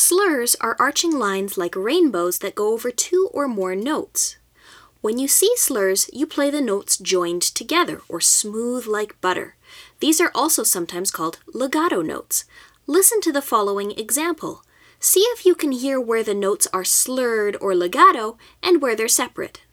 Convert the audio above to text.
Slurs are arching lines like rainbows that go over two or more notes. When you see slurs, you play the notes joined together or smooth like butter. These are also sometimes called legato notes. Listen to the following example. See if you can hear where the notes are slurred or legato and where they're separate.